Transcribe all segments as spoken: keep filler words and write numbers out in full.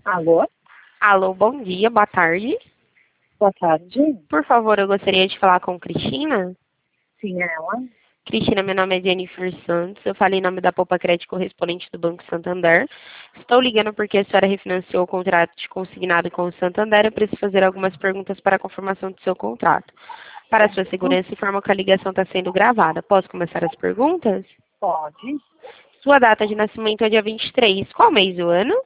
Alô? Alô, bom dia, boa tarde. Boa tarde. Por favor, eu gostaria de falar com Cristina. Sim, é ela. Cristina, meu nome é Jennifer Santos. Eu falei em nome da Poupa Crédito correspondente do Banco Santander. Estou ligando porque a senhora refinanciou o contrato de consignado com o Santander. Eu preciso fazer algumas perguntas para a confirmação do seu contrato. Para a sua segurança, informo que a ligação está sendo gravada. Posso começar as perguntas? Pode. Sua data de nascimento é dia vinte e três. Qual mês do ano?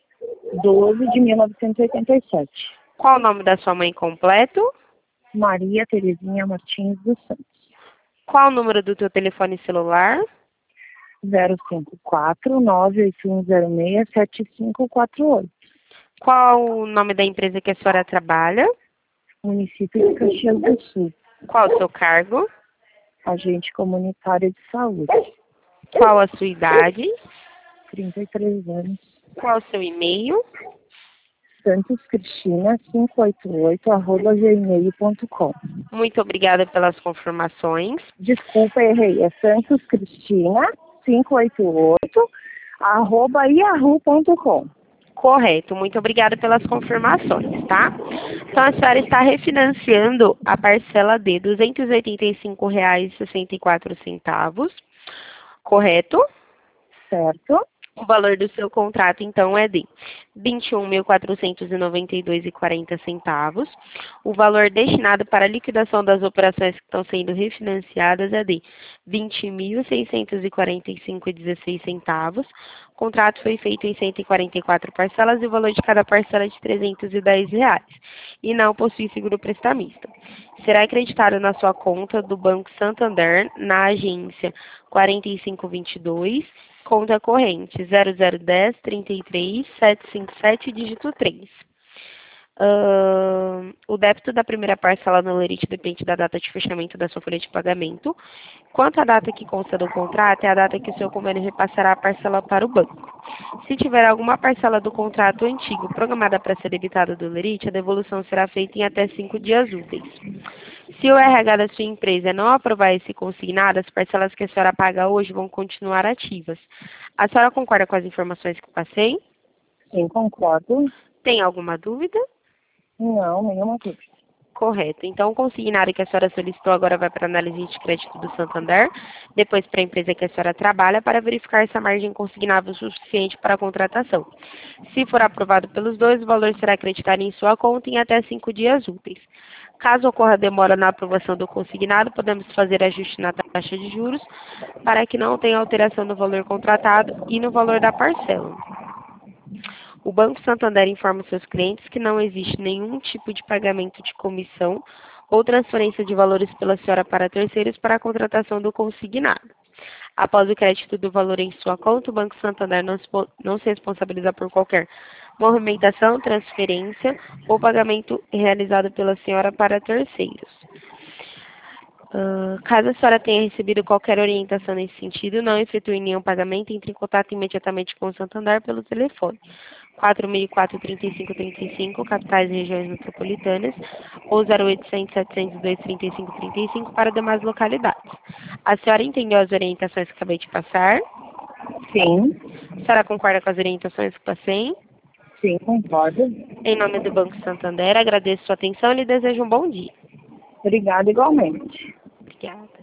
doze de mil novecentos e oitenta e sete. Qual o nome da sua mãe completo? Maria Terezinha Martins dos Santos. Qual o número do teu telefone celular? zero cinco quatro nove oito um zero seis sete cinco quatro oito. Qual o nome da empresa que a senhora trabalha? Município de Caxias do Sul. Qual o seu cargo? Agente comunitário de saúde. Qual a sua idade? trinta e três anos. Qual o seu e-mail? Santos Cristina quinhentos e oitenta e oito arroba gmail ponto com. Muito obrigada pelas confirmações. Desculpa, errei. É Santos Cristina quinhentos e oitenta e oito arroba yahoo ponto com. Correto, muito obrigada pelas confirmações, tá? Então, a senhora está refinanciando a parcela de duzentos e oitenta e cinco reais e sessenta e quatro centavos, correto? Certo? O valor do seu contrato, então, é de vinte e um mil quatrocentos e noventa e dois reais e quarenta centavos. O valor destinado para a liquidação das operações que estão sendo refinanciadas é de vinte mil seiscentos e quarenta e cinco reais e dezesseis centavos. O contrato foi feito em cento e quarenta e quatro parcelas e o valor de cada parcela é de trezentos e dez reais. E não possui seguro prestamista. Será acreditado na sua conta do Banco Santander, na agência quarenta e cinco vinte e dois, conta corrente zero zero um zero, trinta e três, setecentos e cinquenta e sete, dígito três. Uh, o débito da primeira parcela no lerite depende da data de fechamento da sua folha de pagamento. Quanto à data que consta do contrato, é a data que o seu convênio repassará a parcela para o banco. Se tiver alguma parcela do contrato antigo programada para ser debitada do lerite, a devolução será feita em até cinco dias úteis. Se o R H da sua empresa não aprovar esse consignado, as parcelas que a senhora paga hoje vão continuar ativas. A senhora concorda com as informações que passei? Sim, concordo. Tem alguma dúvida? Não, nenhuma dúvida. Correto. Então, o consignado que a senhora solicitou agora vai para a análise de crédito do Santander, depois para a empresa que a senhora trabalha, para verificar se a margem consignável é suficiente para a contratação. Se for aprovado pelos dois, o valor será acreditado em sua conta em até cinco dias úteis. Caso ocorra demora na aprovação do consignado, podemos fazer ajuste na taxa de juros para que não tenha alteração no valor contratado e no valor da parcela. O Banco Santander informa seus clientes que não existe nenhum tipo de pagamento de comissão ou transferência de valores pela senhora para terceiros para a contratação do consignado. Após o crédito do valor em sua conta, o Banco Santander não se, não se responsabiliza por qualquer movimentação, transferência ou pagamento realizado pela senhora para terceiros. Uh, caso a senhora tenha recebido qualquer orientação nesse sentido, não efetue nenhum pagamento, entre em contato imediatamente com o Santander pelo telefone quatro seis quatro, três cinco três cinco, capitais e regiões metropolitanas, ou zero oitocentos, setecentos e dois, trinta e cinco trinta e cinco para demais localidades. A senhora entendeu as orientações que acabei de passar? Sim. A senhora concorda com as orientações que passei? Sim, concordo. Em nome do Banco Santander, agradeço sua atenção e lhe desejo um bom dia. Obrigada igualmente. Obrigada.